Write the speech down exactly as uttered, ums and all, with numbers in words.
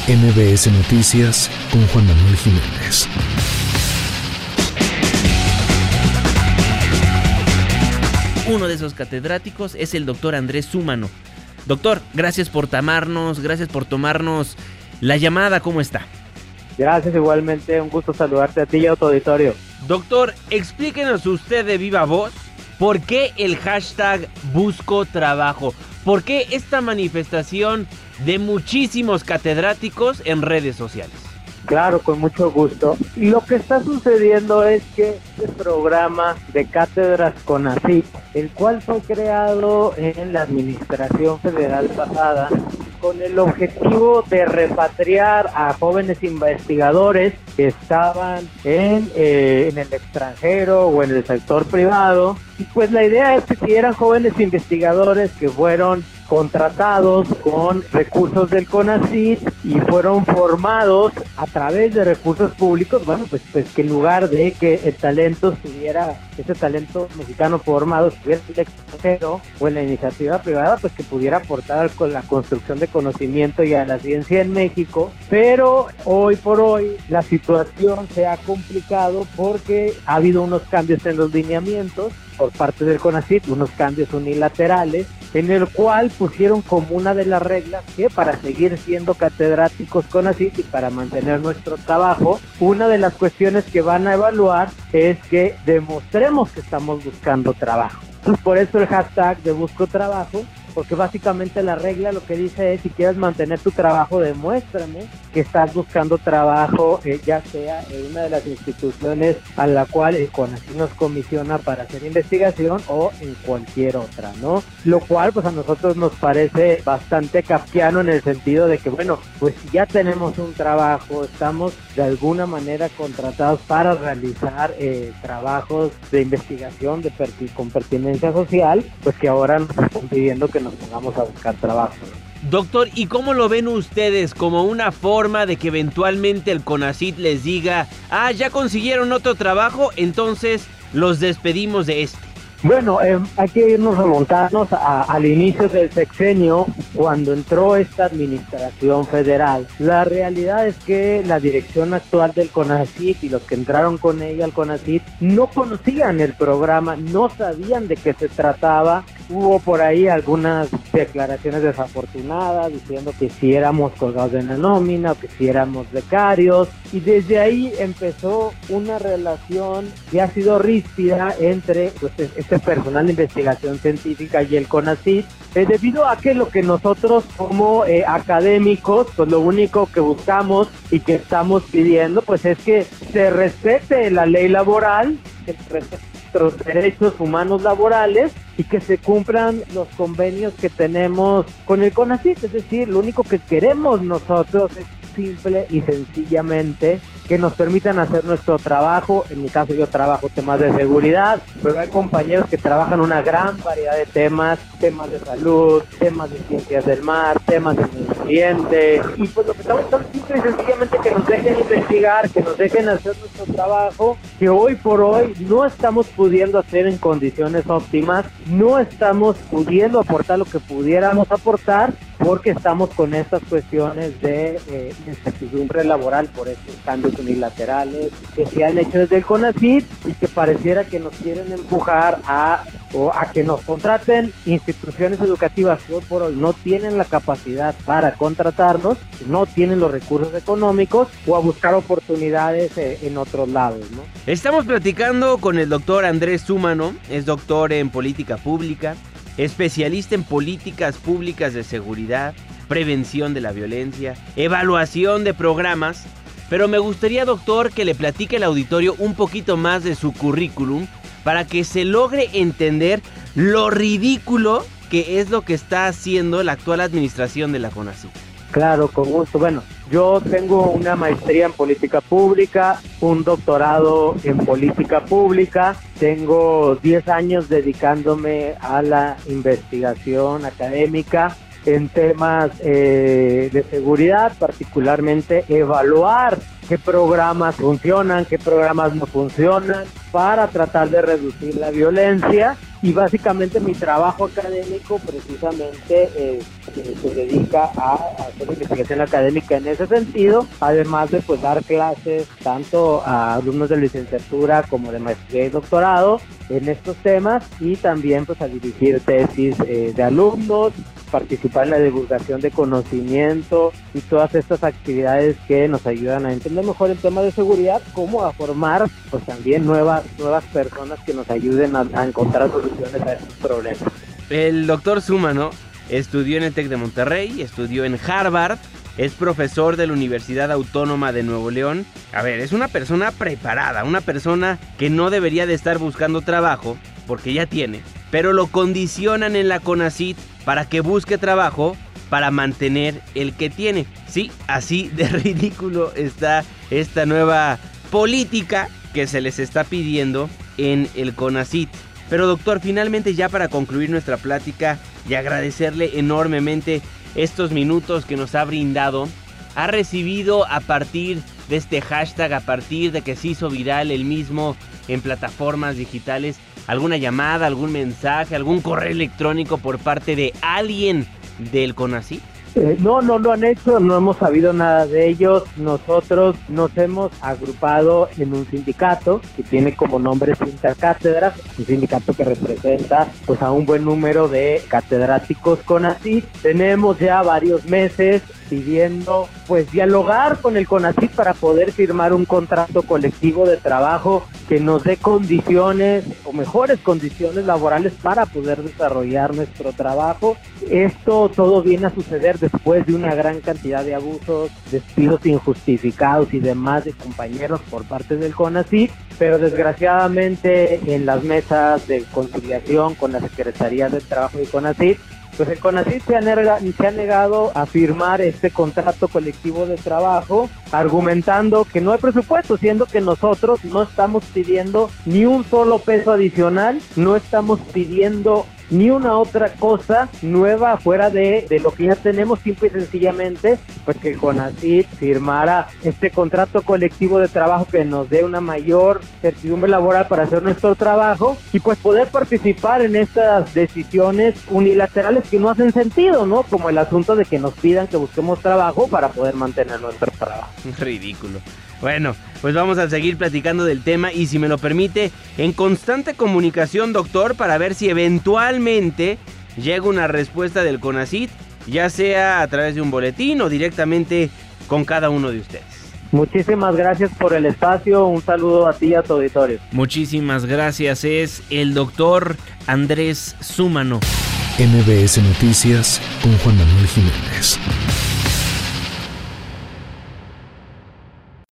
M B S Noticias con Juan Manuel Jiménez. Uno de esos catedráticos es el doctor Andrés Súmano. Doctor, gracias por tomarnos, gracias por tomarnos la llamada. ¿Cómo está? Gracias, igualmente, un gusto saludarte a ti y a tu auditorio. Doctor, explíquenos usted de viva voz por qué el hashtag Busco Trabajo, por qué esta manifestación de muchísimos catedráticos en redes sociales. Claro, con mucho gusto. Y lo que está sucediendo es que este programa de cátedras CONACYT, el cual fue creado en la administración federal pasada, con el objetivo de repatriar a jóvenes investigadores que estaban en, eh, en el extranjero o en el sector privado. Y pues la idea es que si eran jóvenes investigadores que fueron contratados con recursos del CONACYT y fueron formados a través de recursos públicos, bueno, pues, pues que en lugar de que el talento estuviera, ese talento mexicano formado estuviera en el extranjero o en la iniciativa privada, pues que pudiera aportar con la construcción de conocimiento y a la ciencia en México. Pero hoy por hoy la situación se ha complicado porque ha habido unos cambios en los lineamientos por parte del CONACYT, unos cambios unilaterales, en el cual pusieron como una de las reglas que para seguir siendo catedráticos CONACYT y para mantener nuestro trabajo, una de las cuestiones que van a evaluar es que demostremos que estamos buscando trabajo. Entonces, por eso el hashtag de Busco Trabajo, porque básicamente la regla lo que dice es: si quieres mantener tu trabajo, demuéstrame que estás buscando trabajo, eh, ya sea en una de las instituciones a la cual el CONACYT nos comisiona para hacer investigación o en cualquier otra, ¿no? Lo cual pues a nosotros nos parece bastante kafkiano en el sentido de que, bueno, pues si ya tenemos un trabajo, estamos de alguna manera contratados para realizar eh, trabajos de investigación de perti- con pertinencia social, pues que ahora nos están pidiendo que nos pongamos a buscar trabajo. Doctor, ¿y cómo lo ven ustedes? ¿Como una forma de que eventualmente el CONACYT les diga: ah, ya consiguieron otro trabajo, entonces los despedimos de este? Bueno, eh, hay que irnos remontarnos a, al inicio del sexenio, cuando entró esta administración federal. La realidad es que la dirección actual del CONACYT y los que entraron con ella al CONACYT no conocían el programa, no sabían de qué se trataba. Hubo por ahí algunas declaraciones desafortunadas diciendo que si éramos colgados de la nómina o que si éramos becarios, y desde ahí empezó una relación que ha sido ríspida entre pues, este personal de investigación científica y el CONACYT, eh, debido a que lo que nosotros como eh, académicos, pues lo único que buscamos y que estamos pidiendo pues es que se respete la ley laboral, que se respete nuestros derechos humanos laborales y que se cumplan los convenios que tenemos con el CONACYT. Es decir, lo único que queremos nosotros es simple y sencillamente que nos permitan hacer nuestro trabajo. En mi caso yo trabajo temas de seguridad, pero hay compañeros que trabajan una gran variedad de temas, temas de salud, temas de ciencias del mar, temas de medio ambiente, y pues lo que estamos tan simple y sencillamente que nos dejen investigar, que nos dejen hacer nuestro trabajo, que hoy por hoy no estamos pudiendo hacer en condiciones óptimas, no estamos pudiendo aportar lo que pudiéramos aportar, porque estamos con estas cuestiones de eh, incertidumbre laboral por estos cambios unilaterales que se han hecho desde el CONACYT y que pareciera que nos quieren empujar a, o a que nos contraten instituciones educativas que hoy por hoy no tienen la capacidad para contratarnos, no tienen los recursos económicos, o a buscar oportunidades eh, en otros lados, ¿no? Estamos platicando con el doctor Andrés Súmano, es doctor en política pública, especialista en políticas públicas de seguridad, prevención de la violencia, evaluación de programas. Pero me gustaría, doctor, que le platique al auditorio un poquito más de su currículum para que se logre entender lo ridículo que es lo que está haciendo la actual administración de la CONACYT. Claro, con gusto. Bueno, yo tengo una maestría en política pública, un doctorado en política pública, tengo diez años dedicándome a la investigación académica en temas eh, de seguridad, particularmente evaluar qué programas funcionan, qué programas no funcionan, para tratar de reducir la violencia y básicamente mi trabajo académico precisamente eh, se dedica a, a hacer investigación académica en ese sentido, además de pues dar clases tanto a alumnos de licenciatura como de maestría y doctorado en estos temas, y también pues a dirigir tesis eh, de alumnos, participar en la divulgación de conocimiento y todas estas actividades que nos ayudan a entender mejor el tema de seguridad, como a formar pues también nuevas nuevas personas que nos ayuden a, a encontrar soluciones a estos problemas. El doctor Súmano estudió en el TEC de Monterrey, estudió en Harvard, es profesor de la Universidad Autónoma de Nuevo León. A ver, es una persona preparada, una persona que no debería de estar buscando trabajo porque ya tiene, pero lo condicionan en la CONACYT para que busque trabajo para mantener el que tiene. Sí, así de ridículo está esta nueva política que se les está pidiendo en el CONACYT. Pero doctor, finalmente ya para concluir nuestra plática y agradecerle enormemente estos minutos que nos ha brindado, ha recibido a partir de este hashtag, a partir de que se hizo viral el mismo en plataformas digitales, alguna llamada, algún mensaje, algún correo electrónico por parte de alguien del CONACYT? Eh, no, no lo han hecho, no hemos sabido nada de ellos. Nosotros nos hemos agrupado en un sindicato que tiene como nombre Sintercátedras, un sindicato que representa pues a un buen número de catedráticos CONACYT. Tenemos ya varios meses pidiendo pues dialogar con el CONACYT para poder firmar un contrato colectivo de trabajo que nos dé condiciones o mejores condiciones laborales para poder desarrollar nuestro trabajo. Esto todo viene a suceder después de una gran cantidad de abusos, despidos injustificados y demás de compañeros por parte del CONACYT, pero desgraciadamente en las mesas de conciliación con la Secretaría del Trabajo de CONACYT, pues el CONACYT se ha, nega, se ha negado a firmar este contrato colectivo de trabajo, argumentando que no hay presupuesto, siendo que nosotros no estamos pidiendo ni un solo peso adicional, no estamos pidiendo ni una otra cosa nueva fuera de, de lo que ya tenemos, simple y sencillamente pues que el CONACYT firmara este contrato colectivo de trabajo que nos dé una mayor certidumbre laboral para hacer nuestro trabajo y pues poder participar en estas decisiones unilaterales que no hacen sentido, ¿no? Como el asunto de que nos pidan que busquemos trabajo para poder mantener nuestro trabajo. Ridículo. Bueno, pues vamos a seguir platicando del tema y, si me lo permite, en constante comunicación, doctor, para ver si eventualmente llega una respuesta del CONACYT, ya sea a través de un boletín o directamente con cada uno de ustedes. Muchísimas gracias por el espacio, un saludo a ti y a tu auditorio. Muchísimas gracias, es el doctor Andrés Súmano. M B S Noticias con Juan Manuel Jiménez.